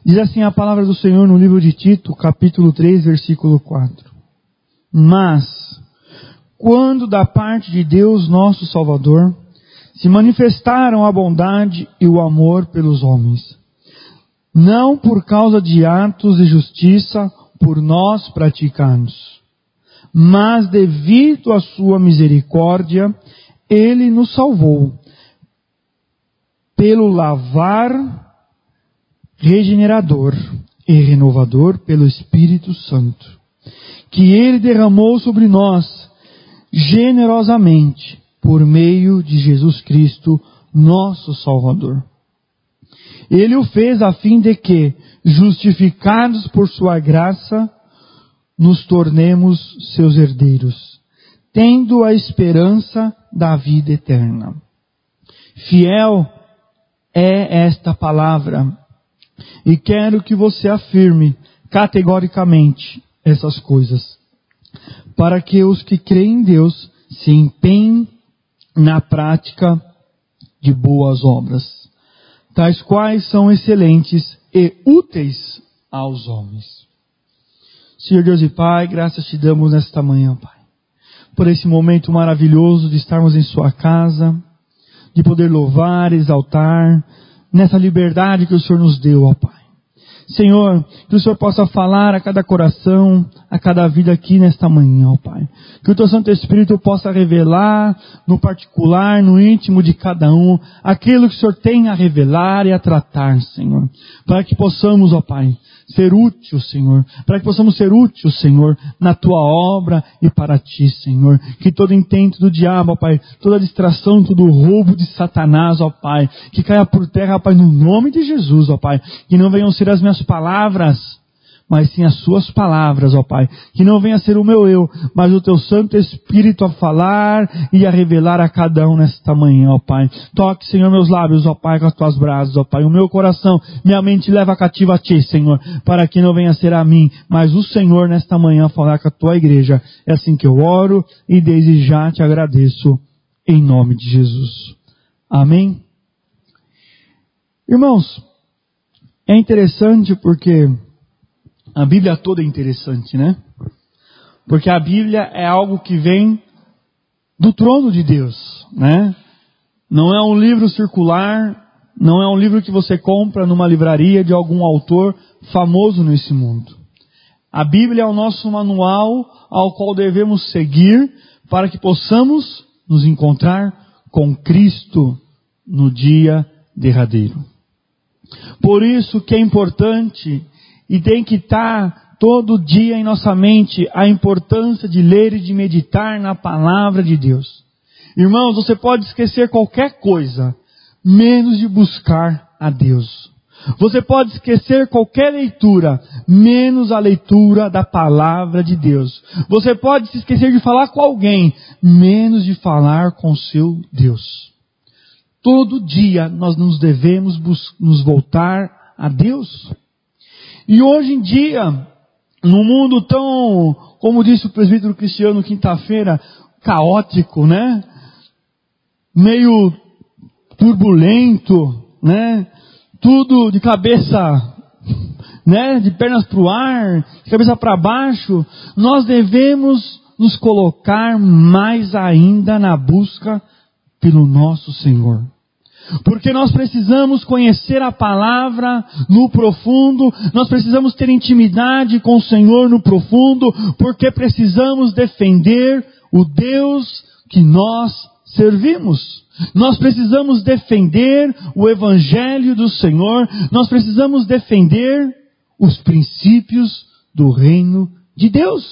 Diz assim a palavra do Senhor no livro de Tito, capítulo 3, versículo 4. Mas, quando da parte de Deus nosso Salvador, se manifestaram a bondade e o amor pelos homens, não por causa de atos de justiça por nós praticados, mas devido à sua misericórdia, Ele nos salvou, pelo lavar regenerador e renovador pelo Espírito Santo, que Ele derramou sobre nós generosamente, por meio de Jesus Cristo, nosso Salvador. Ele o fez a fim de que, justificados por sua graça, nos tornemos seus herdeiros, tendo a esperança da vida eterna. Fiel é esta palavra, e quero que você afirme categoricamente essas coisas, para que os que creem em Deus se empenhem na prática de boas obras, tais quais são excelentes e úteis aos homens. Senhor Deus e Pai, graças te damos nesta manhã, Pai, por esse momento maravilhoso de estarmos em sua casa, de poder louvar, exaltar, nessa liberdade que o Senhor nos deu, ó Pai. Senhor, que o Senhor possa falar a cada coração, a cada vida aqui nesta manhã, ó Pai. Que o Teu Santo Espírito possa revelar no particular, no íntimo de cada um, aquilo que o Senhor tem a revelar e a tratar, Senhor. Para que possamos, ó Pai, ser úteis, Senhor. Para que possamos ser úteis, Senhor, na Tua obra e para Ti, Senhor. Que todo intento do diabo, ó Pai, toda distração, todo roubo de Satanás, ó Pai, que caia por terra, ó Pai, no nome de Jesus, ó Pai. Que não venham ser as minhas palavras, mas sim as suas palavras, ó Pai. Que não venha ser o meu eu, mas o Teu Santo Espírito a falar e a revelar a cada um nesta manhã, ó Pai. Toque, Senhor, meus lábios, ó Pai, com as Tuas brasas, ó Pai. O meu coração, minha mente leva cativa a Ti, Senhor, para que não venha ser a mim, mas o Senhor nesta manhã falar com a Tua igreja. É assim que eu oro e desde já te agradeço, em nome de Jesus. Amém? Irmãos, é interessante porque a Bíblia toda é interessante, né? Porque a Bíblia é algo que vem do trono de Deus, né? Não é um livro circular, não é um livro que você compra numa livraria de algum autor famoso nesse mundo. A Bíblia é o nosso manual ao qual devemos seguir para que possamos nos encontrar com Cristo no dia derradeiro. Por isso que é importante e tem que estar todo dia em nossa mente a importância de ler e de meditar na palavra de Deus. Irmãos, você pode esquecer qualquer coisa, menos de buscar a Deus. Você pode esquecer qualquer leitura, menos a leitura da palavra de Deus. Você pode se esquecer de falar com alguém, menos de falar com seu Deus. Todo dia nós nos devemos nos voltar a Deus. E hoje em dia, num mundo tão, como disse o presbítero Cristiano quinta-feira, caótico, né? Meio turbulento, né? Tudo de cabeça, né? De pernas para o ar, de cabeça para baixo. Nós devemos nos colocar mais ainda na busca pelo nosso Senhor. Porque nós precisamos conhecer a palavra no profundo, nós precisamos ter intimidade com o Senhor no profundo, porque precisamos defender o Deus que nós servimos. Nós precisamos defender o Evangelho do Senhor, nós precisamos defender os princípios do reino de Deus.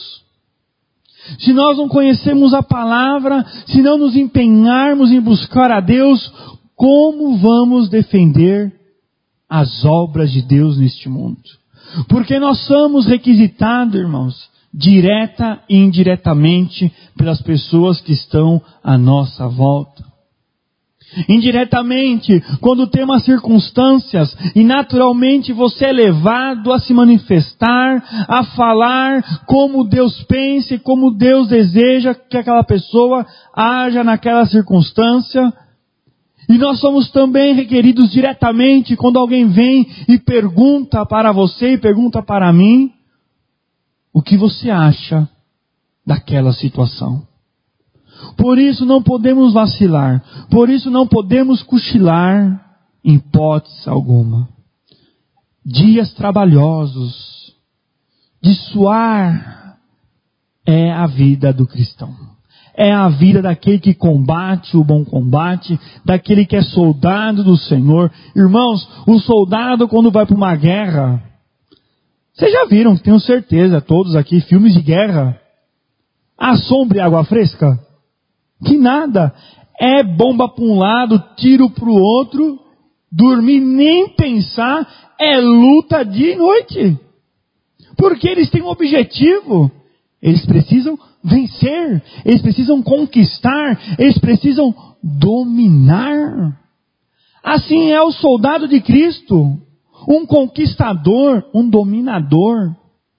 Se nós não conhecemos a palavra, se não nos empenharmos em buscar a Deus, como vamos defender as obras de Deus neste mundo? Porque nós somos requisitados, irmãos, direta e indiretamente pelas pessoas que estão à nossa volta. Indiretamente, quando tem umas circunstâncias e naturalmente você é levado a se manifestar, a falar como Deus pensa e como Deus deseja que aquela pessoa haja naquela circunstância. E nós somos também requeridos diretamente quando alguém vem e pergunta para você e pergunta para mim, o que você acha daquela situação? Por isso não podemos vacilar, por isso não podemos cochilar em hipótese alguma. Dias trabalhosos, de suar, é a vida do cristão. É a vida daquele que combate o bom combate, daquele que é soldado do Senhor. Irmãos, o soldado quando vai para uma guerra, vocês já viram, tenho certeza, todos aqui, filmes de guerra, a sombra e água fresca? Que nada, é bomba para um lado, tiro para o outro, dormir nem pensar, é luta dia e noite. Porque eles têm um objetivo, eles precisam vencer, eles precisam conquistar, eles precisam dominar. Assim é o soldado de Cristo, um conquistador, um dominador.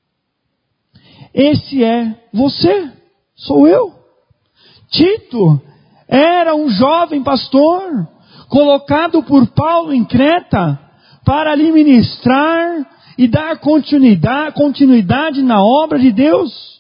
Esse é você, sou eu. Tito era um jovem pastor, colocado por Paulo em Creta, para lhe ministrar e dar continuidade na obra de Deus.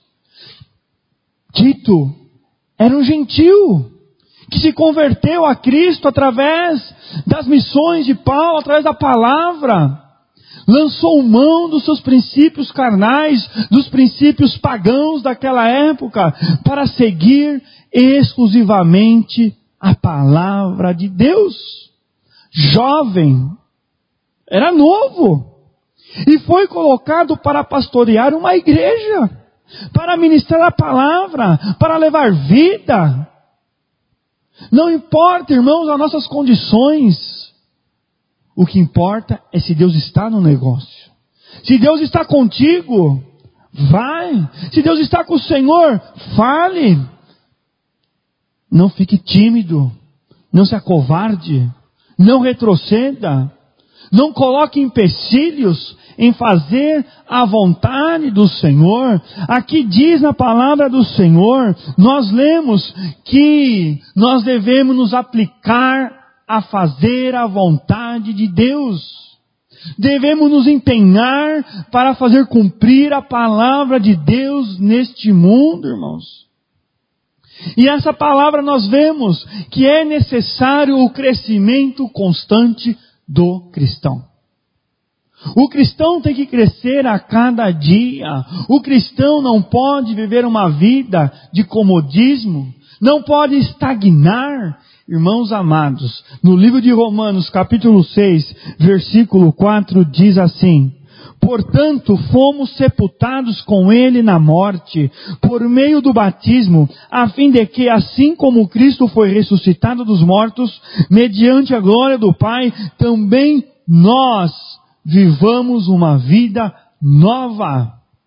Tito era um gentil, que se converteu a Cristo através das missões de Paulo, através da palavra. Lançou mão dos seus princípios carnais, dos princípios pagãos daquela época, para seguir exclusivamente a palavra de Deus. Jovem, era novo, e foi colocado para pastorear uma igreja, para ministrar a palavra, para levar vida. Não importa, irmãos, as nossas condições. O que importa é se Deus está no negócio. Se Deus está contigo, vai. Se Deus está com o Senhor, fale. Não fique tímido. Não se acovarde. Não retroceda. Não coloque empecilhos em fazer a vontade do Senhor. Aqui diz na palavra do Senhor, nós lemos que nós devemos nos aplicar a fazer a vontade de Deus. Devemos nos empenhar para fazer cumprir a palavra de Deus neste mundo, irmãos. E essa palavra nós vemos que é necessário o crescimento constante do cristão. O cristão tem que crescer a cada dia. O cristão não pode viver uma vida de comodismo, não pode estagnar. Irmãos amados, no livro de Romanos, capítulo 6, versículo 4, diz assim: portanto, fomos sepultados com ele na morte, por meio do batismo, a fim de que, assim como Cristo foi ressuscitado dos mortos, mediante a glória do Pai, também nós vivamos uma vida nova.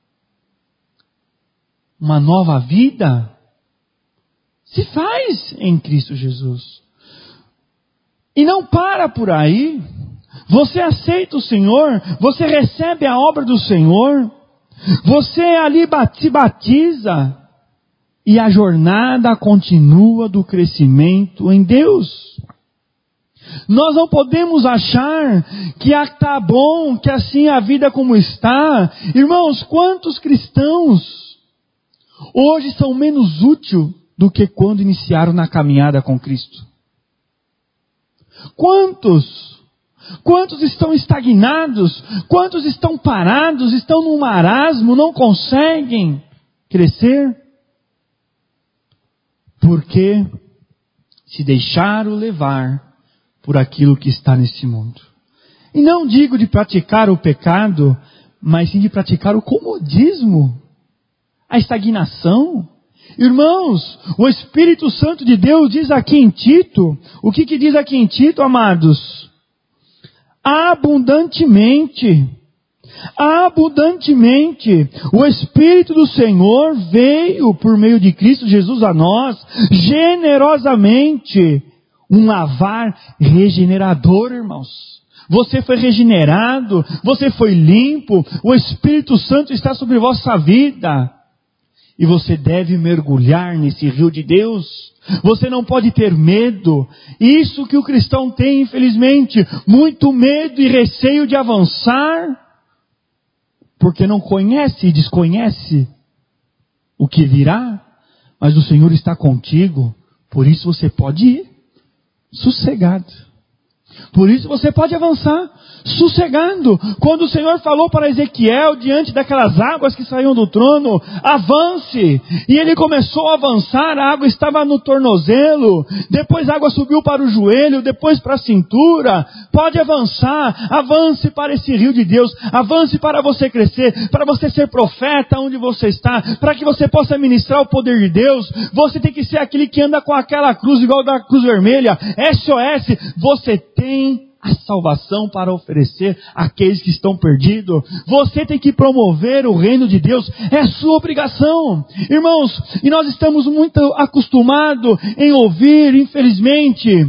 Uma nova vida se faz em Cristo Jesus. E não para por aí. Você aceita o Senhor, você recebe a obra do Senhor, você ali se batiza, e a jornada continua do crescimento em Deus. Nós não podemos achar que está bom, que assim a vida como está. Irmãos, quantos cristãos hoje são menos úteis do que quando iniciaram na caminhada com Cristo? Quantos estão estagnados? Quantos estão parados? Estão num marasmo? Não conseguem crescer? Porque se deixaram levar por aquilo que está nesse mundo. E não digo de praticar o pecado, mas sim de praticar o comodismo, a estagnação. Irmãos, o Espírito Santo de Deus diz aqui em Tito, o que diz aqui em Tito, amados? Abundantemente, o Espírito do Senhor veio por meio de Cristo Jesus a nós, generosamente, um lavar regenerador, irmãos. Você foi regenerado, você foi limpo, o Espírito Santo está sobre vossa vida. E você deve mergulhar nesse rio de Deus. Você não pode ter medo. Isso que o cristão tem, infelizmente. Muito medo e receio de avançar. Porque não conhece e desconhece o que virá. Mas o Senhor está contigo. Por isso você pode ir sossegado. Por isso você pode avançar sossegado. Quando o Senhor falou para Ezequiel, diante daquelas águas que saíam do trono, avance. E ele começou a avançar, a água estava no tornozelo, depois a água subiu para o joelho, depois para a cintura. Pode avançar, avance para esse rio de Deus, avance para você crescer, para você ser profeta onde você está, para que você possa ministrar o poder de Deus. Você tem que ser aquele que anda com aquela cruz, igual da cruz vermelha, SOS. Você tem a salvação para oferecer àqueles que estão perdidos. Você tem que promover o reino de Deus. É a sua obrigação. Irmãos, e nós estamos muito acostumados em ouvir, infelizmente,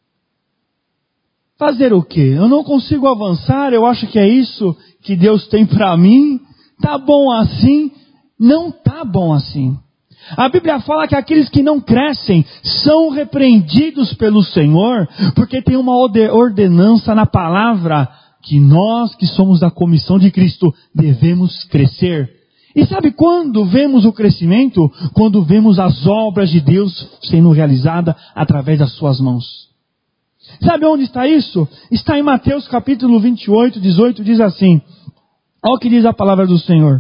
fazer o quê? Eu não consigo avançar, eu acho que é isso que Deus tem para mim. Tá bom assim? Não tá bom assim. A Bíblia fala que aqueles que não crescem são repreendidos pelo Senhor, porque tem uma ordenança na palavra que nós que somos da comissão de Cristo devemos crescer. E sabe quando vemos o crescimento? Quando vemos as obras de Deus sendo realizadas através das suas mãos. Sabe onde está isso? Está em Mateus capítulo 28, 18, diz assim. Olha o que diz a palavra do Senhor.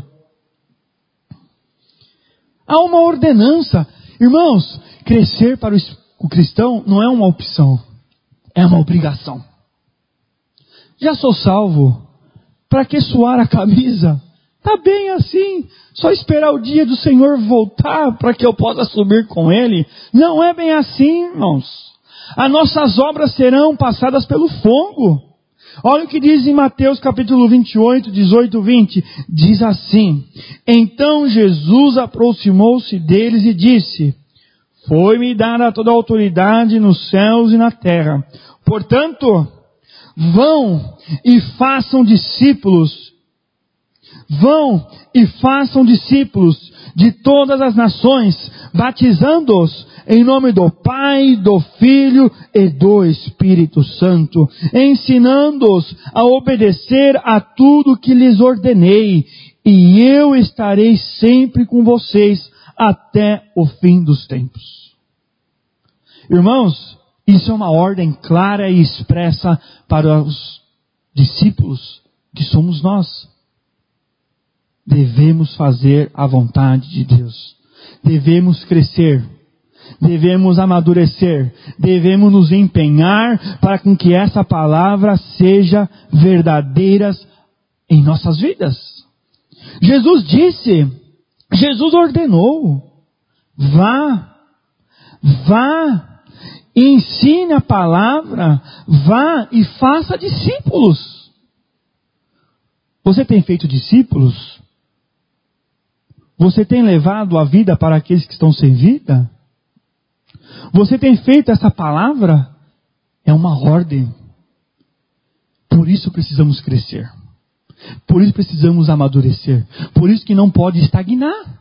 Há uma ordenança. Irmãos, crescer para o cristão não é uma opção. É uma obrigação. Já sou salvo. Para que suar a camisa? Está bem assim. Só esperar o dia do Senhor voltar para que eu possa subir com Ele. Não é bem assim, irmãos. As nossas obras serão passadas pelo fogo. Olha o que diz em Mateus capítulo 28, 18, 20. Diz assim. Então Jesus aproximou-se deles e disse. Foi-me dada toda a autoridade nos céus e na terra. Portanto, vão e façam discípulos. Vão e façam discípulos de todas as nações, batizando-os em nome do Pai, do Filho e do Espírito Santo, ensinando-os a obedecer a tudo que lhes ordenei, e eu estarei sempre com vocês até o fim dos tempos. Irmãos, isso é uma ordem clara e expressa para os discípulos que somos nós. Devemos fazer a vontade de Deus. Devemos crescer. Devemos amadurecer. Devemos nos empenhar para com que essa palavra seja verdadeira em nossas vidas. Jesus disse, Jesus ordenou, vá, ensine a palavra, vá e faça discípulos. Você tem feito discípulos? Você tem levado a vida para aqueles que estão sem vida? Você tem feito essa palavra? É uma ordem. Por isso precisamos crescer. Por isso precisamos amadurecer. Por isso que não pode estagnar.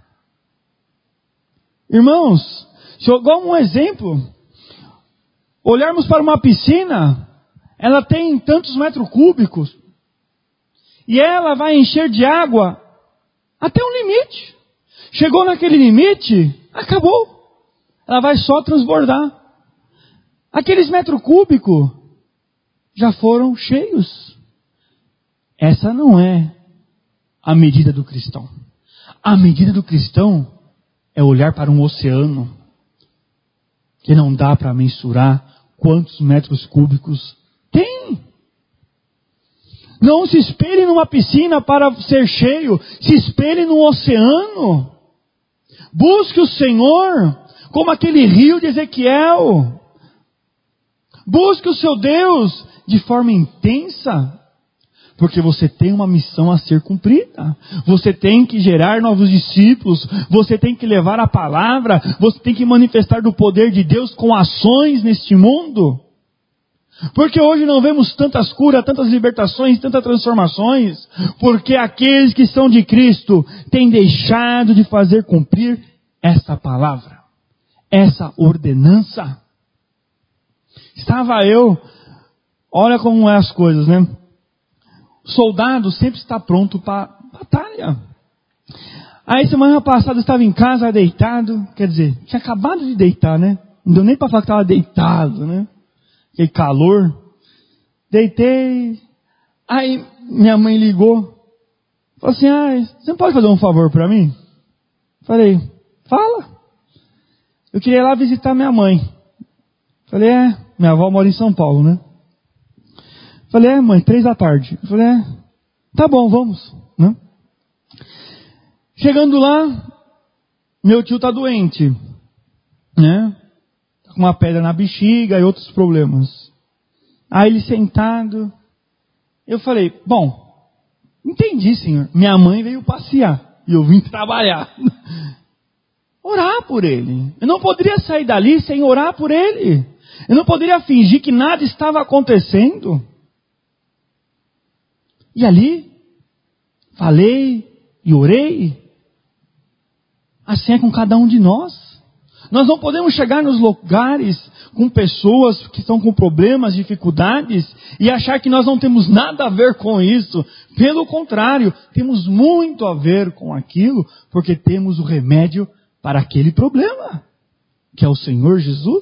Irmãos, se eu dar um exemplo, olharmos para uma piscina, ela tem tantos metros cúbicos, e ela vai encher de água até um limite. Chegou naquele limite, acabou. Ela vai só transbordar. Aqueles metros cúbicos já foram cheios. Essa não é a medida do cristão. A medida do cristão é olhar para um oceano que não dá para mensurar quantos metros cúbicos tem. Não se espelhe numa piscina para ser cheio. Se espelhe num oceano. Busque o Senhor como aquele rio de Ezequiel. Busque o seu Deus de forma intensa. Porque você tem uma missão a ser cumprida. Você tem que gerar novos discípulos. Você tem que levar a palavra. Você tem que manifestar do poder de Deus com ações neste mundo. Porque hoje não vemos tantas curas, tantas libertações, tantas transformações? Porque aqueles que são de Cristo têm deixado de fazer cumprir essa palavra, essa ordenança. Estava eu, olha como é as coisas, né? O soldado sempre está pronto para batalha. Aí semana passada eu estava em casa deitado, quer dizer, tinha acabado de deitar, né? Não deu nem para falar que estava deitado, né? Aquele calor. Deitei. Aí minha mãe ligou. Falou assim, você não pode fazer um favor para mim? Falei, fala. Eu queria ir lá visitar minha mãe. Falei, minha avó mora em São Paulo, né? Falei, mãe, 3h. Falei, tá bom, vamos, né? Chegando lá, meu tio tá doente, né? Tá com uma pedra na bexiga e outros problemas. Aí ele sentado, eu falei, bom, entendi, senhor. Minha mãe veio passear e eu vim trabalhar. Orar por ele. Eu não poderia sair dali sem orar por ele. Eu não poderia fingir que nada estava acontecendo. E ali, falei e orei. Assim é com cada um de nós. Nós não podemos chegar nos lugares com pessoas que estão com problemas, dificuldades, e achar que nós não temos nada a ver com isso. Pelo contrário, temos muito a ver com aquilo, porque temos o remédio para aquele problema, que é o Senhor Jesus.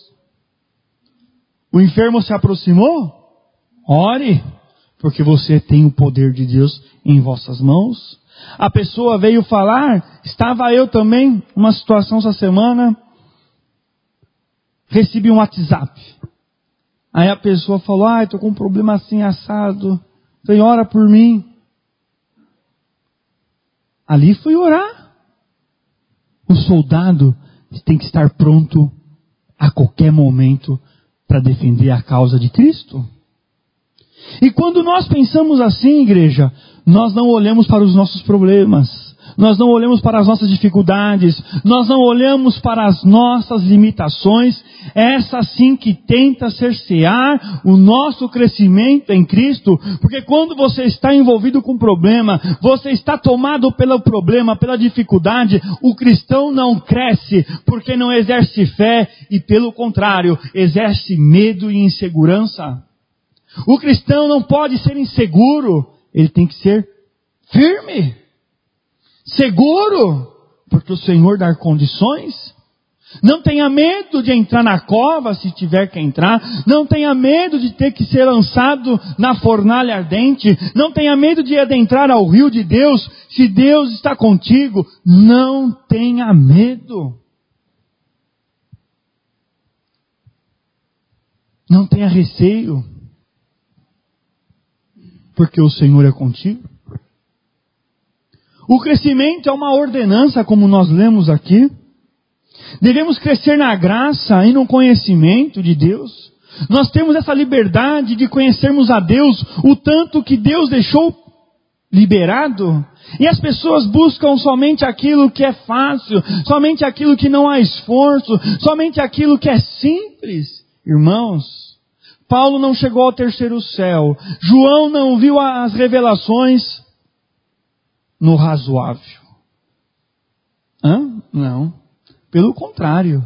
O enfermo se aproximou? Ore, porque você tem o poder de Deus em vossas mãos. A pessoa veio falar, estava eu também, numa situação essa semana, recebi um WhatsApp. Aí a pessoa falou, estou com um problema assim assado, falei, ora por mim. Ali fui orar. O soldado tem que estar pronto a qualquer momento para defender a causa de Cristo. E quando nós pensamos assim, igreja, nós não olhamos para os nossos problemas, nós não olhamos para as nossas dificuldades, nós não olhamos para as nossas limitações, essa sim que tenta cercear o nosso crescimento em Cristo, porque quando você está envolvido com problema, você está tomado pelo problema, pela dificuldade, o cristão não cresce, porque não exerce fé e pelo contrário, exerce medo e insegurança. O cristão não pode ser inseguro, ele tem que ser firme, seguro, porque o Senhor dá condições. Não tenha medo de entrar na cova se tiver que entrar, não tenha medo de ter que ser lançado na fornalha ardente, não tenha medo de adentrar ao rio de Deus, se Deus está contigo, não tenha medo. Não tenha receio, porque o Senhor é contigo. O crescimento é uma ordenança, como nós lemos aqui. Devemos crescer na graça e no conhecimento de Deus. Nós temos essa liberdade de conhecermos a Deus, o tanto que Deus deixou liberado. E as pessoas buscam somente aquilo que é fácil, somente aquilo que não há esforço, somente aquilo que é simples. Irmãos, Paulo não chegou ao terceiro céu. João não viu as revelações no razoável. Não. Pelo contrário.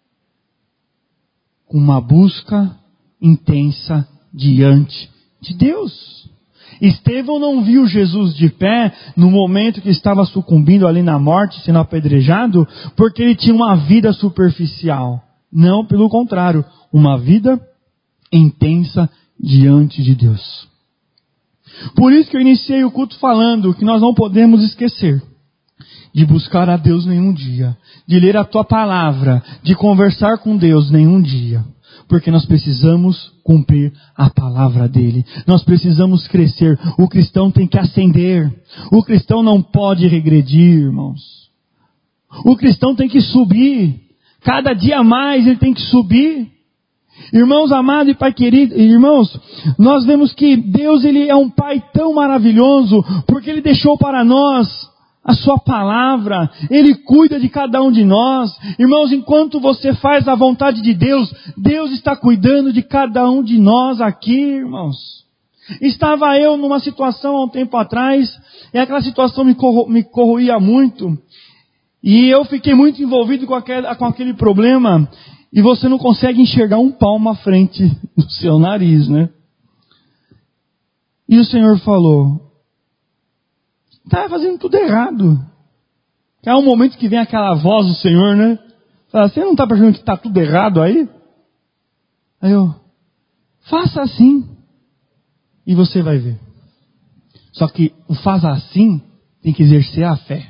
Uma busca intensa diante de Deus. Estevão não viu Jesus de pé no momento que estava sucumbindo ali na morte, sendo apedrejado, porque ele tinha uma vida superficial. Não, pelo contrário. Uma vida intensa diante de Deus. Por isso que eu iniciei o culto falando que nós não podemos esquecer de buscar a Deus nenhum dia, de ler a tua palavra, de conversar com Deus nenhum dia, porque nós precisamos cumprir a palavra dele, nós precisamos crescer. O cristão tem que ascender, o cristão não pode regredir, irmãos. O cristão tem que subir, cada dia mais ele tem que subir. Irmãos amados e Pai querido, irmãos, nós vemos que Deus, Ele é um Pai tão maravilhoso, porque Ele deixou para nós a sua palavra, Ele cuida de cada um de nós. Irmãos, enquanto você faz a vontade de Deus, Deus está cuidando de cada um de nós aqui, irmãos. Estava eu numa situação há um tempo atrás, e aquela situação me corroía muito, e eu fiquei muito envolvido com aquele problema, e você não consegue enxergar um palmo à frente do seu nariz, né? E o Senhor falou, está fazendo tudo errado. É um momento que vem aquela voz do Senhor, né? Fala, você não está percebendo que está tudo errado aí? Aí eu, faça assim, e você vai ver. Só que o faz assim tem que exercer a fé.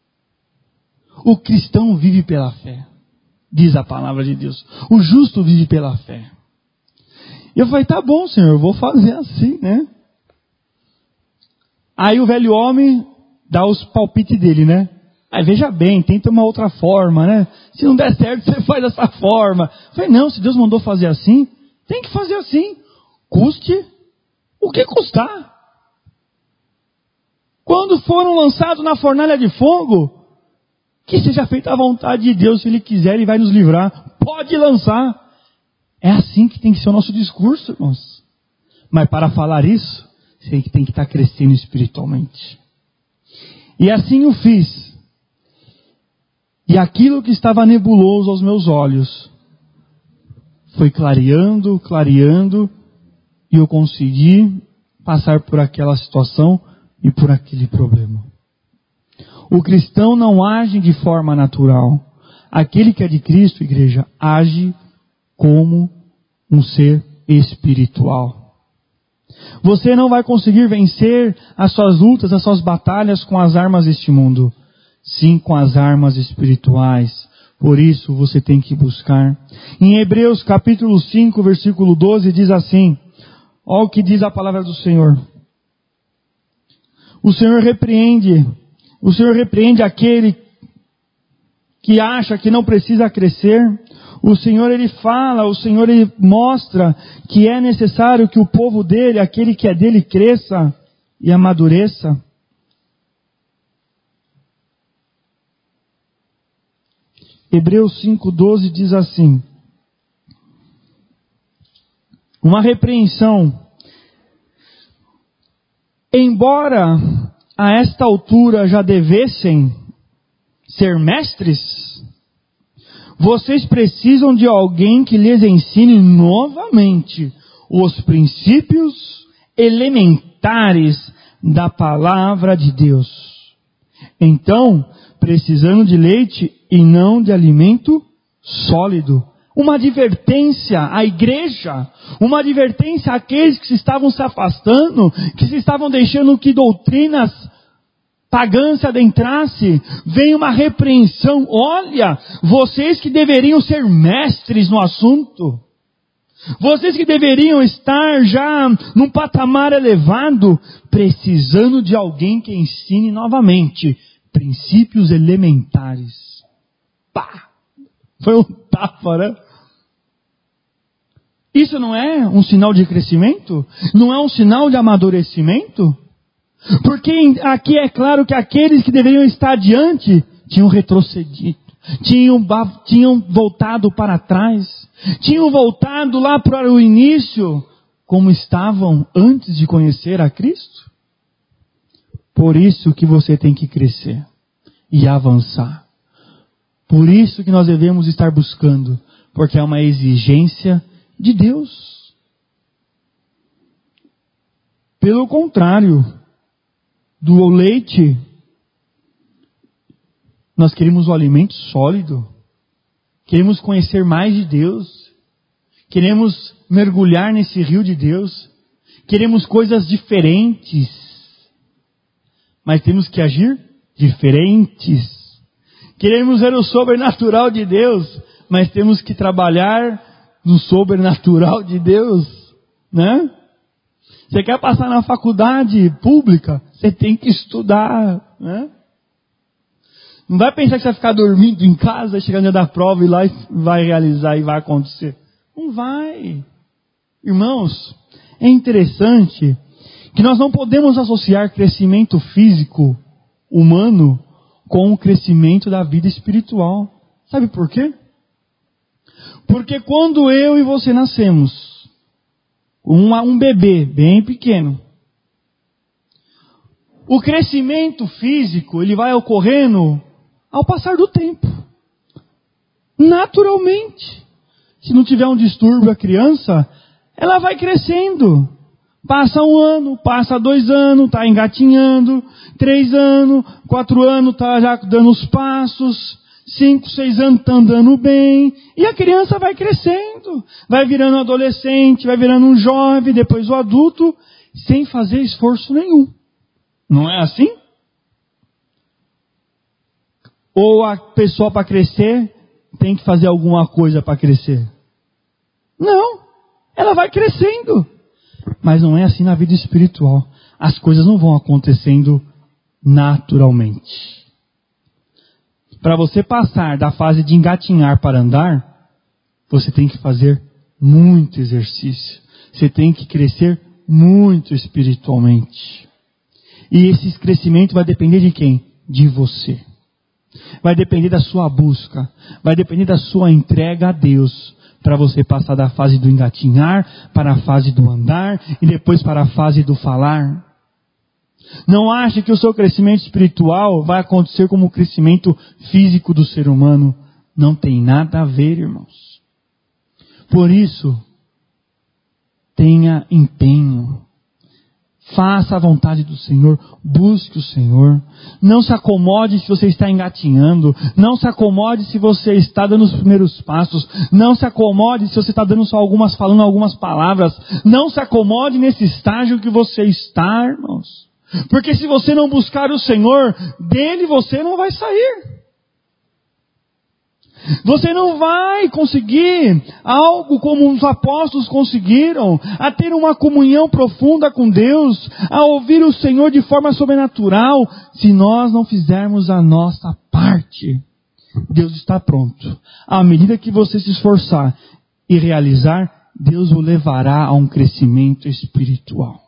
O cristão vive pela fé, diz a palavra de Deus. O justo vive pela fé. E eu falei, tá bom, Senhor, eu vou fazer assim, né? Aí o velho homem dá os palpites dele, né? Aí veja bem, tenta uma outra forma, né? Se não der certo, você faz dessa forma. Eu falei, não, se Deus mandou fazer assim, tem que fazer assim. Custe o que custar. Quando foram lançados na fornalha de fogo, que seja feita a vontade de Deus, se Ele quiser, Ele vai nos livrar. Pode lançar. É assim que tem que ser o nosso discurso, irmãos. Mas para falar isso, você tem que estar crescendo espiritualmente. E assim o fiz. E aquilo que estava nebuloso aos meus olhos, foi clareando, e eu consegui passar por aquela situação e por aquele problema. O cristão não age de forma natural. Aquele que é de Cristo, igreja, age como um ser espiritual. Você não vai conseguir vencer as suas lutas, as suas batalhas com as armas deste mundo. Sim, com as armas espirituais. Por isso você tem que buscar. Em Hebreus capítulo 5, versículo 12, diz assim. Olha o que diz a palavra do Senhor. O Senhor repreende aquele que acha que não precisa crescer. O Senhor, Ele fala, o Senhor, Ele mostra que é necessário que o povo dele, aquele que é dele, cresça e amadureça. Hebreus 5,12 diz assim. Uma repreensão. Embora a esta altura já devessem ser mestres, vocês precisam de alguém que lhes ensine novamente os princípios elementares da palavra de Deus. Então, precisando de leite e não de alimento sólido. Uma advertência à igreja, uma advertência àqueles que se estavam se afastando, que se estavam deixando que doutrinas pagãs se adentrasse. Vem uma repreensão. Olha, vocês que deveriam ser mestres no assunto, vocês que deveriam estar já num patamar elevado, precisando de alguém que ensine novamente princípios elementares. Pá! Foi um tapa, né? Isso não é um sinal de crescimento? Não é um sinal de amadurecimento? Porque aqui é claro que aqueles que deveriam estar adiante tinham retrocedido, tinham voltado para trás, tinham voltado lá para o início, como estavam antes de conhecer a Cristo. Por isso que você tem que crescer e avançar. Por isso que nós devemos estar buscando, porque é uma exigência de Deus. Pelo contrário, do leite, nós queremos o alimento sólido, queremos conhecer mais de Deus, queremos mergulhar nesse rio de Deus, queremos coisas diferentes, mas temos que agir diferentes. Queremos ver o sobrenatural de Deus, mas temos que trabalhar no sobrenatural de Deus, né? Você quer passar na faculdade pública? Você tem que estudar, né? Não vai pensar que você vai ficar dormindo em casa, chegando no dia da prova e lá vai realizar e vai acontecer. Não vai. Irmãos, é interessante que nós não podemos associar crescimento físico humano com o crescimento da vida espiritual. Sabe por quê? Porque quando eu e você nascemos, um bebê bem pequeno, o crescimento físico, ele vai ocorrendo ao passar do tempo. Naturalmente. Se não tiver um distúrbio a criança, ela vai crescendo. Passa 1 ano, passa 2 anos, está engatinhando, 3 anos, 4 anos está já dando os passos, 5, 6 anos está andando bem, e a criança vai crescendo, vai virando adolescente, vai virando um jovem, depois o adulto, sem fazer esforço nenhum. Não é assim? Ou a pessoa para crescer tem que fazer alguma coisa para crescer? Não, ela vai crescendo. Mas não é assim na vida espiritual. As coisas não vão acontecendo naturalmente. Para você passar da fase de engatinhar para andar, você tem que fazer muito exercício. Você tem que crescer muito espiritualmente. E esse crescimento vai depender de quem? De você. Vai depender da sua busca. Vai depender da sua entrega a Deus. Para você passar da fase do engatinhar para a fase do andar e depois para a fase do falar. Não ache que o seu crescimento espiritual vai acontecer como o crescimento físico do ser humano. Não tem nada a ver, irmãos. Por isso, tenha empenho. Faça a vontade do Senhor, busque o Senhor. Não se acomode se você está engatinhando. Não se acomode se você está dando os primeiros passos. Não se acomode se você está dando só falando algumas palavras. Não se acomode nesse estágio que você está, irmãos. Porque se você não buscar o Senhor, dele você não vai sair. Você não vai conseguir algo como os apóstolos conseguiram, a ter uma comunhão profunda com Deus, a ouvir o Senhor de forma sobrenatural, se nós não fizermos a nossa parte. Deus está pronto. À medida que você se esforçar e realizar, Deus o levará a um crescimento espiritual.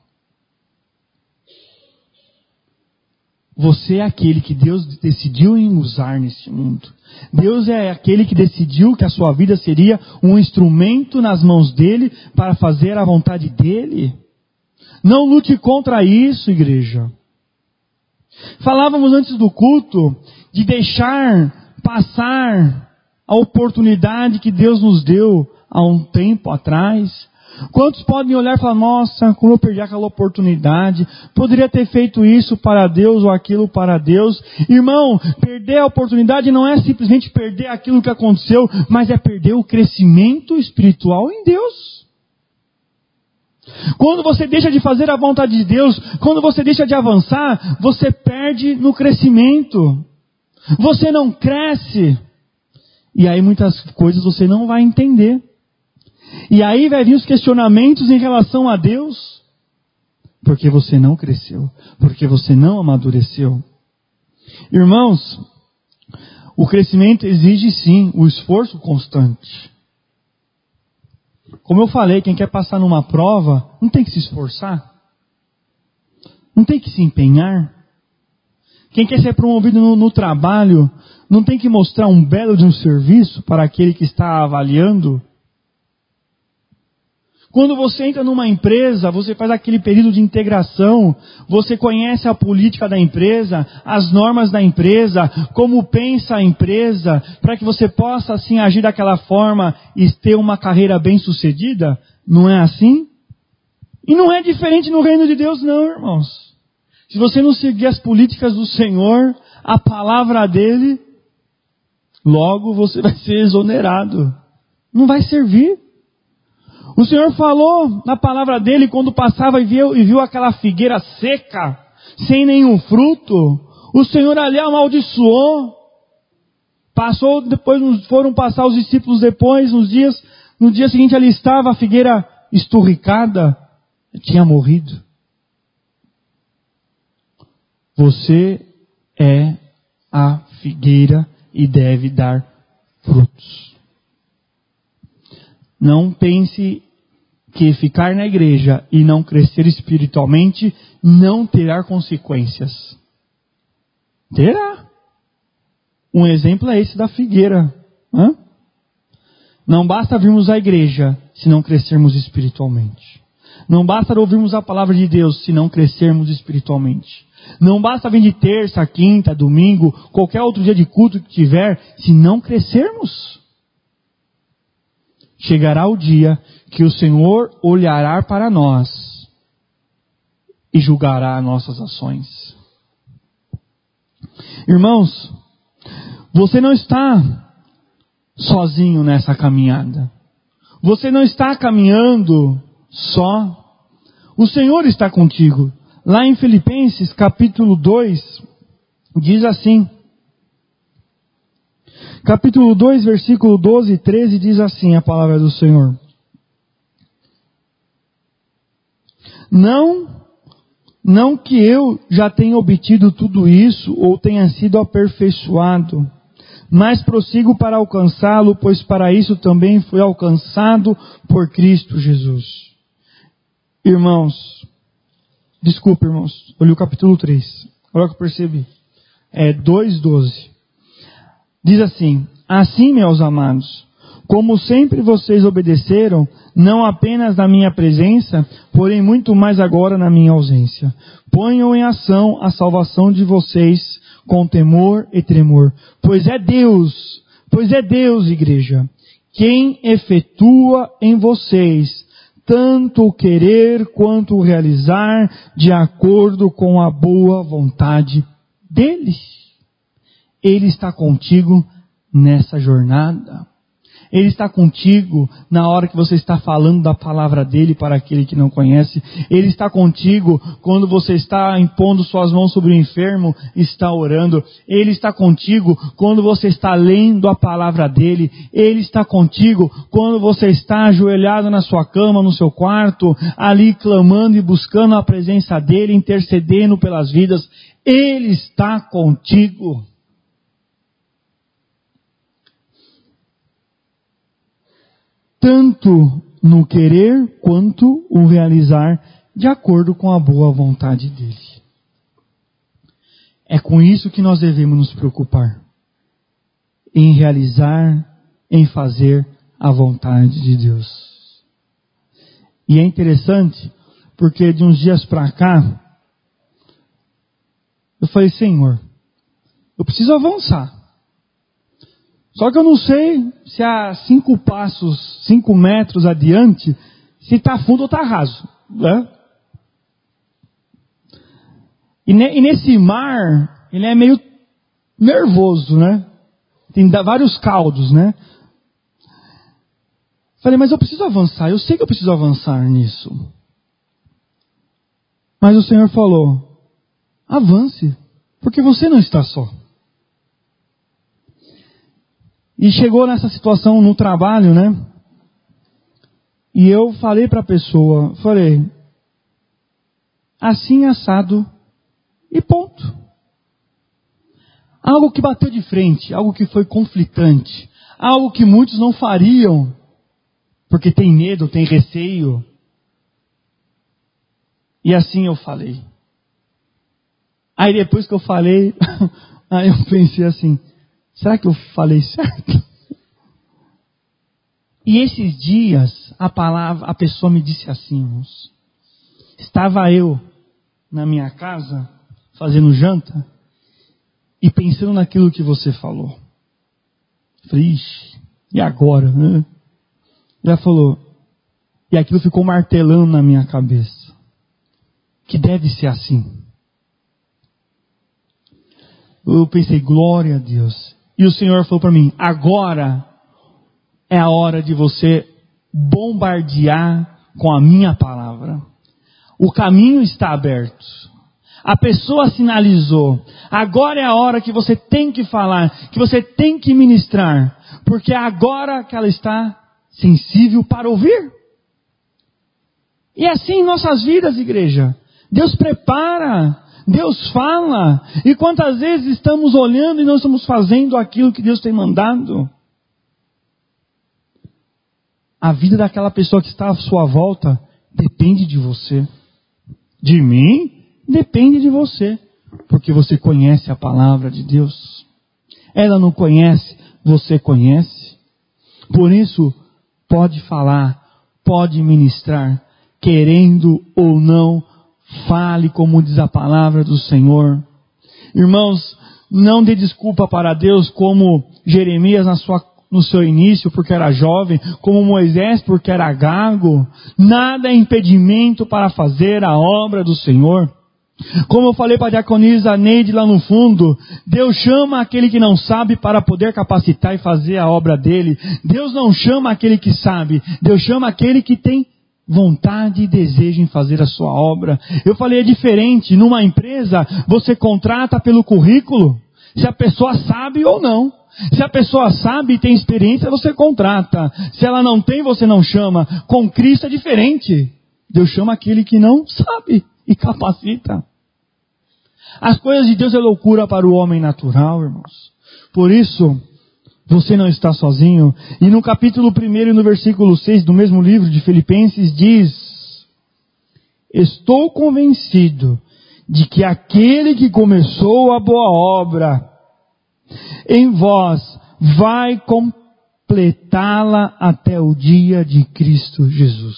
Você é aquele que Deus decidiu em usar nesse mundo. Deus é aquele que decidiu que a sua vida seria um instrumento nas mãos dele para fazer a vontade dele. Não lute contra isso, igreja. Falávamos antes do culto de deixar passar a oportunidade que Deus nos deu há um tempo atrás. Quantos podem olhar e falar, nossa, como eu perdi aquela oportunidade, poderia ter feito isso para Deus ou aquilo para Deus. Irmão, perder a oportunidade não é simplesmente perder aquilo que aconteceu, mas é perder o crescimento espiritual em Deus. Quando você deixa de fazer a vontade de Deus, quando você deixa de avançar, você perde no crescimento. Você não cresce. E aí muitas coisas você não vai entender. E aí vai vir os questionamentos em relação a Deus. Porque você não cresceu. Porque você não amadureceu. Irmãos, o crescimento exige sim o esforço constante. Como eu falei, quem quer passar numa prova, não tem que se esforçar. Não tem que se empenhar. Quem quer ser promovido no trabalho, não tem que mostrar um belo de um serviço para aquele que está avaliando. Quando você entra numa empresa, você faz aquele período de integração, você conhece a política da empresa, as normas da empresa, como pensa a empresa, para que você possa assim agir daquela forma e ter uma carreira bem sucedida. Não é assim? E não é diferente no reino de Deus não, irmãos. Se você não seguir as políticas do Senhor, a palavra dele, logo você vai ser exonerado. Não vai servir. O Senhor falou na palavra dele quando passava e viu aquela figueira seca, sem nenhum fruto. O Senhor ali amaldiçoou. Passou, depois foram passar os discípulos depois, no dia seguinte ali estava a figueira esturricada, tinha morrido. Você é a figueira e deve dar frutos. Não pense que ficar na igreja e não crescer espiritualmente não terá consequências. Terá. Um exemplo é esse da figueira. Não basta virmos à igreja se não crescermos espiritualmente. Não basta ouvirmos a palavra de Deus se não crescermos espiritualmente. Não basta vir de terça, quinta, domingo, qualquer outro dia de culto que tiver, se não crescermos. Chegará o dia que o Senhor olhará para nós e julgará nossas ações. Irmãos, você não está sozinho nessa caminhada. Você não está caminhando só. O Senhor está contigo. Lá em Filipenses capítulo 2, diz assim. Capítulo 2, versículo 12 e 13 diz assim a palavra do Senhor. Não que eu já tenha obtido tudo isso ou tenha sido aperfeiçoado, mas prossigo para alcançá-lo, pois para isso também fui alcançado por Cristo Jesus. Irmãos, eu li o capítulo 3, agora que eu percebi. 2:12. Diz assim: assim, meus amados, como sempre vocês obedeceram, não apenas na minha presença, porém muito mais agora na minha ausência. Ponham em ação a salvação de vocês com temor e tremor. Pois é Deus, igreja, quem efetua em vocês tanto o querer quanto o realizar de acordo com a boa vontade dele. Ele está contigo nessa jornada. Ele está contigo na hora que você está falando da palavra dele para aquele que não conhece. Ele está contigo quando você está impondo suas mãos sobre o enfermo e está orando. Ele está contigo quando você está lendo a palavra dele. Ele está contigo quando você está ajoelhado na sua cama, no seu quarto, ali clamando e buscando a presença dele, intercedendo pelas vidas. Ele está contigo. Tanto no querer quanto o realizar de acordo com a boa vontade dele. É com isso que nós devemos nos preocupar. Em realizar, em fazer a vontade de Deus. E é interessante, porque de uns dias para cá, eu falei, Senhor, eu preciso avançar. Só que eu não sei se há 5 metros adiante, se está fundo ou está raso. Né? E nesse mar, ele é meio nervoso, né? Tem vários caldos, né? Falei, mas eu preciso avançar, eu sei que eu preciso avançar nisso. Mas o Senhor falou, avance, porque você não está só. E chegou nessa situação no trabalho, né? E eu falei para a pessoa, assim assado e ponto. Algo que bateu de frente, algo que foi conflitante, algo que muitos não fariam, porque tem medo, tem receio. E assim eu falei. Aí depois que eu falei, aí eu pensei assim, será que eu falei certo? E esses dias, a pessoa me disse assim, irmãos, estava eu na minha casa, fazendo janta, e pensando naquilo que você falou. Falei, ixi, e agora? Né? Ela falou, e aquilo ficou martelando na minha cabeça, que deve ser assim. Eu pensei, glória a Deus. E o Senhor falou para mim, agora é a hora de você bombardear com a minha palavra. O caminho está aberto. A pessoa sinalizou. Agora é a hora que você tem que falar, que você tem que ministrar. Porque é agora que ela está sensível para ouvir. E é assim em nossas vidas, igreja. Deus prepara, Deus fala. E quantas vezes estamos olhando e não estamos fazendo aquilo que Deus tem mandado? A vida daquela pessoa que está à sua volta depende de você. De mim, depende de você. Porque você conhece a palavra de Deus. Ela não conhece, você conhece. Por isso, pode falar, pode ministrar, querendo ou não, fale como diz a palavra do Senhor. Irmãos, não dê desculpa para Deus como Jeremias no seu início porque era jovem, como Moisés porque era gago. Nada é impedimento para fazer a obra do Senhor. Como eu falei para a diaconisa Neide lá no fundo, Deus chama aquele que não sabe para poder capacitar e fazer a obra dele. Deus não chama aquele que sabe, Deus chama aquele que tem vontade e desejo em fazer a sua obra. Eu falei, é diferente. Numa empresa, você contrata pelo currículo, se a pessoa sabe ou não. Se a pessoa sabe e tem experiência, você contrata. Se ela não tem, você não chama. Com Cristo é diferente. Deus chama aquele que não sabe e capacita. As coisas de Deus é loucura para o homem natural, irmãos. Por isso, você não está sozinho. E no capítulo 1 e no versículo 6 do mesmo livro de Filipenses diz: estou convencido de que aquele que começou a boa obra em vós vai completá-la até o dia de Cristo Jesus.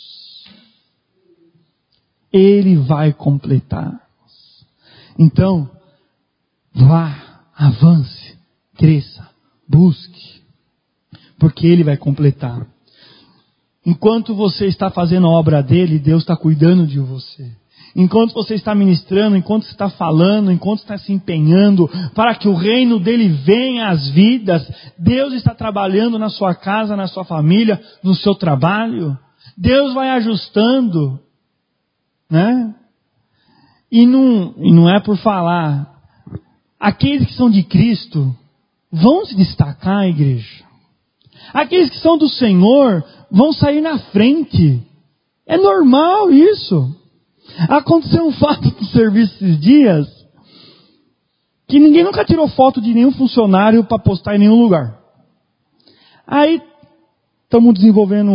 Ele vai completar. Então, vá, avance, cresça, busque, porque Ele vai completar. Enquanto você está fazendo a obra dele, Deus está cuidando de você. Enquanto você está ministrando, enquanto você está falando, enquanto está se empenhando para que o reino dele venha às vidas, Deus está trabalhando na sua casa, na sua família, no seu trabalho. Deus vai ajustando, né? E não é por falar. Aqueles que são de Cristo vão se destacar, igreja. Aqueles que são do Senhor vão sair na frente. É normal isso. Aconteceu um fato no serviço esses dias, que ninguém nunca tirou foto de nenhum funcionário para postar em nenhum lugar. Aí, estamos desenvolvendo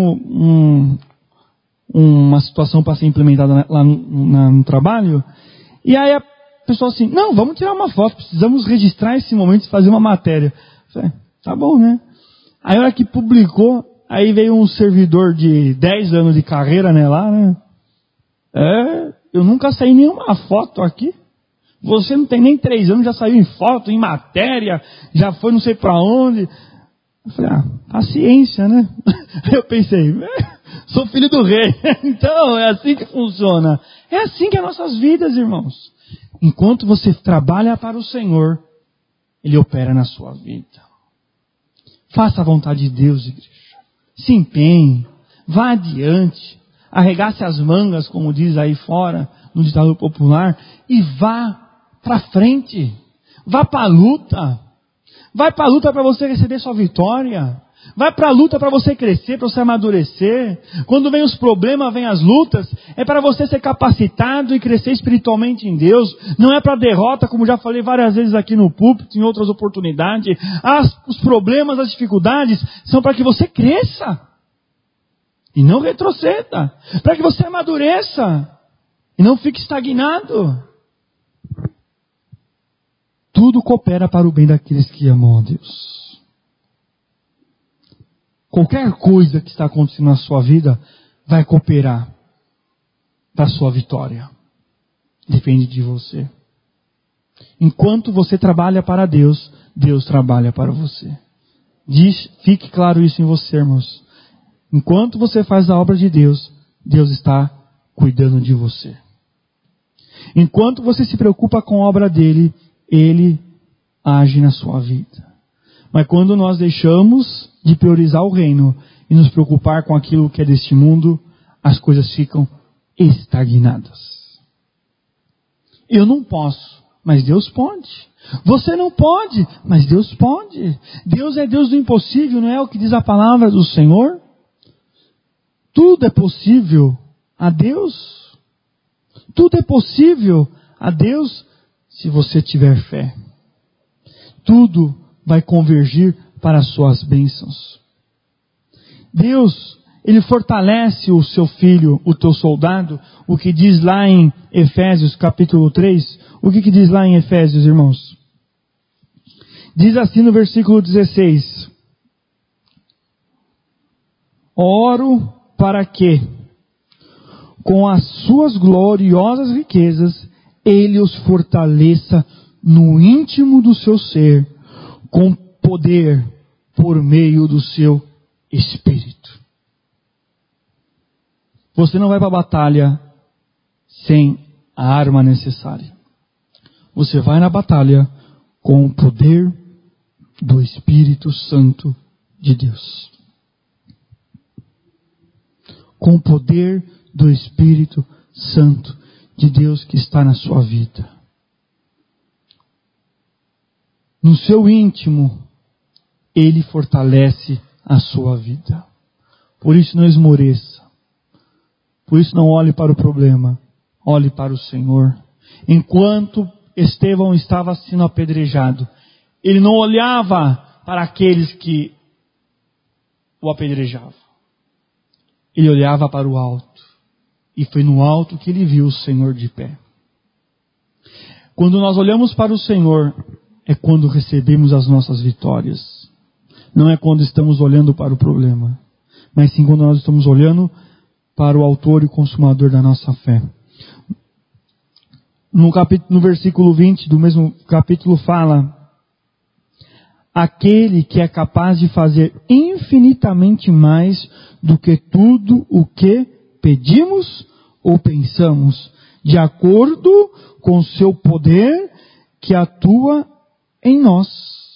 uma situação para ser implementada lá no trabalho, e aí a pessoa assim, não, vamos tirar uma foto, precisamos registrar esse momento e fazer uma matéria. Eu falei, tá bom, né? Aí a hora que publicou, aí veio um servidor de 10 anos de carreira, né, lá, né? Eu nunca saí em nenhuma foto aqui. Você não tem nem 3 anos, já saiu em foto, em matéria, já foi não sei para onde. Eu falei, paciência, né? Eu pensei, sou filho do rei, então é assim que funciona. É assim que é nossas vidas, irmãos. Enquanto você trabalha para o Senhor, Ele opera na sua vida. Faça a vontade de Deus, igreja. Se empenhe, vá adiante. Arregace as mangas, como diz aí fora, no ditado popular, e vá para frente. Vá para a luta. Vai para a luta para você receber sua vitória. Vai para a luta para você crescer, para você amadurecer. Quando vem os problemas, vem as lutas, é para você ser capacitado e crescer espiritualmente em Deus. Não é para derrota, como já falei várias vezes aqui no púlpito, em outras oportunidades. Os problemas, as dificuldades, são para que você cresça. E não retroceda. Para que você amadureça. E não fique estagnado. Tudo coopera para o bem daqueles que amam a Deus. Qualquer coisa que está acontecendo na sua vida vai cooperar para a sua vitória. Depende de você. Enquanto você trabalha para Deus, Deus trabalha para você. Fique claro isso em você, irmãos. Enquanto você faz a obra de Deus, Deus está cuidando de você. Enquanto você se preocupa com a obra dele, Ele age na sua vida. Mas quando nós deixamos de priorizar o reino e nos preocupar com aquilo que é deste mundo, as coisas ficam estagnadas. Eu não posso, mas Deus pode. Você não pode, mas Deus pode. Deus é Deus do impossível, não é o que diz a palavra do Senhor? Tudo é possível a Deus. Tudo é possível a Deus se você tiver fé. Tudo vai convergir para as suas bênçãos. Deus, ele fortalece o seu filho, o teu soldado, o que diz lá em Efésios capítulo 3. O que diz lá em Efésios, irmãos? Diz assim no versículo 16: oro para que, com as suas gloriosas riquezas, ele os fortaleça no íntimo do seu ser, com poder por meio do seu Espírito. Você não vai para a batalha sem a arma necessária. Você vai na batalha com o poder do Espírito Santo de Deus. Com o poder do Espírito Santo de Deus que está na sua vida. No seu íntimo, Ele fortalece a sua vida. Por isso não esmoreça. Por isso não olhe para o problema. Olhe para o Senhor. Enquanto Estevão estava sendo apedrejado, ele não olhava para aqueles que o apedrejavam. Ele olhava para o alto. E foi no alto que ele viu o Senhor de pé. Quando nós olhamos para o Senhor, é quando recebemos as nossas vitórias. Não é quando estamos olhando para o problema, mas sim quando nós estamos olhando para o autor e consumador da nossa fé. No versículo 20 do mesmo capítulo fala: aquele que é capaz de fazer infinitamente mais do que tudo o que pedimos ou pensamos, de acordo com o seu poder que atua em nós.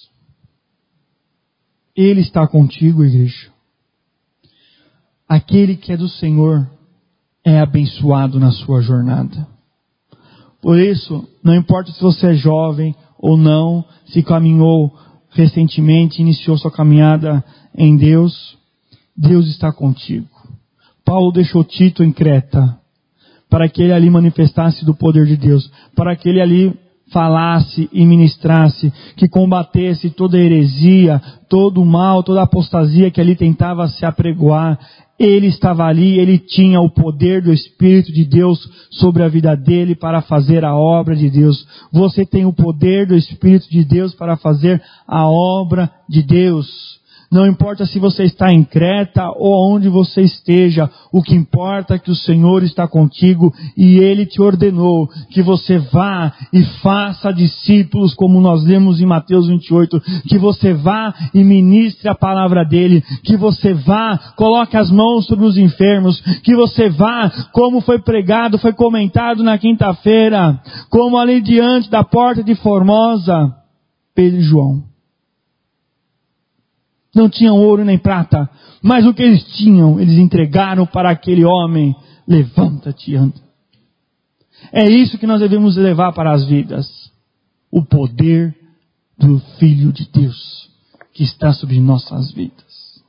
Ele está contigo, igreja. Aquele que é do Senhor é abençoado na sua jornada. Por isso, não importa se você é jovem ou não, se caminhou recentemente, iniciou sua caminhada em Deus, Deus está contigo. Paulo deixou Tito em Creta, para que ele ali manifestasse do poder de Deus, para que ele ali falasse e ministrasse, que combatesse toda heresia, todo o mal, toda a apostasia que ali tentava se apregoar. Ele estava ali, ele tinha o poder do Espírito de Deus sobre a vida dele para fazer a obra de Deus. Você tem o poder do Espírito de Deus para fazer a obra de Deus. Não importa se você está em Creta ou onde você esteja, o que importa é que o Senhor está contigo e Ele te ordenou que você vá e faça discípulos, como nós lemos em Mateus 28, que você vá e ministre a palavra dEle, que você vá, coloque as mãos sobre os enfermos, que você vá, como foi pregado, foi comentado na quinta-feira, como ali diante da porta de Formosa, Pedro e João. Não tinham ouro nem prata, mas o que eles tinham, eles entregaram para aquele homem. Levanta-te e anda. É isso que nós devemos levar para as vidas. O poder do Filho de Deus, que está sobre nossas vidas.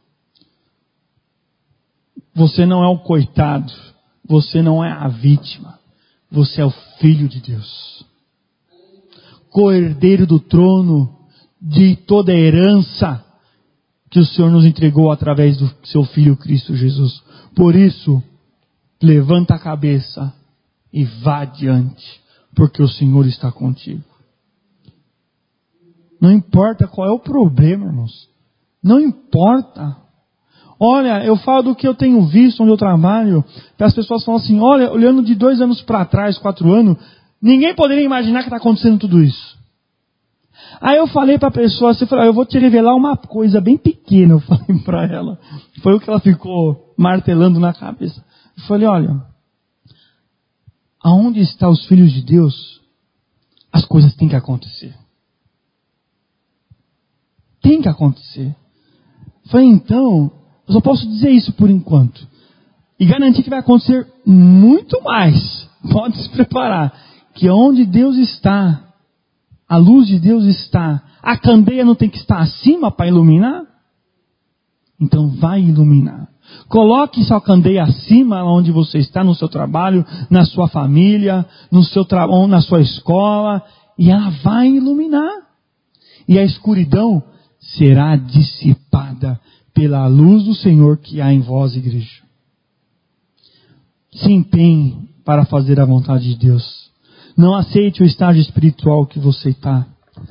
Você não é o coitado, você não é a vítima, você é o Filho de Deus. Co-herdeiro do trono, de toda a herança que o Senhor nos entregou através do seu Filho Cristo Jesus. Por isso, levanta a cabeça e vá adiante, porque o Senhor está contigo. Não importa qual é o problema, irmãos. Não importa. Olha, eu falo do que eu tenho visto onde eu trabalho, que as pessoas falam assim, olha, olhando de 2 anos para trás, 4 anos, ninguém poderia imaginar que está acontecendo tudo isso. Aí eu falei para a pessoa, você falou, eu vou te revelar uma coisa bem pequena, eu falei para ela. Foi o que ela ficou martelando na cabeça. Eu falei, olha, aonde estão os filhos de Deus, as coisas têm que acontecer. Tem que acontecer. Eu falei, então, eu só posso dizer isso por enquanto. E garantir que vai acontecer muito mais. Pode se preparar. Que onde Deus está, a luz de Deus está. A candeia não tem que estar acima para iluminar? Então vai iluminar. Coloque sua candeia acima onde você está, no seu trabalho, na sua família, ou na sua escola, e ela vai iluminar. E a escuridão será dissipada pela luz do Senhor que há em vós, igreja. Se empenhe para fazer a vontade de Deus. Não aceite o estágio espiritual que você está.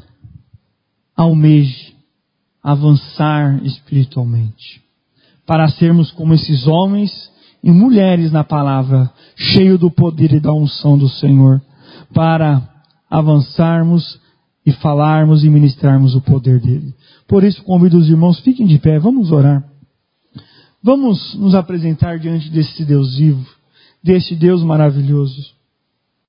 Almeje avançar espiritualmente, para sermos como esses homens e mulheres na palavra, cheio do poder e da unção do Senhor, para avançarmos e falarmos e ministrarmos o poder dele. Por isso convido os irmãos, fiquem de pé, vamos orar. Vamos nos apresentar diante desse Deus vivo, deste Deus maravilhoso.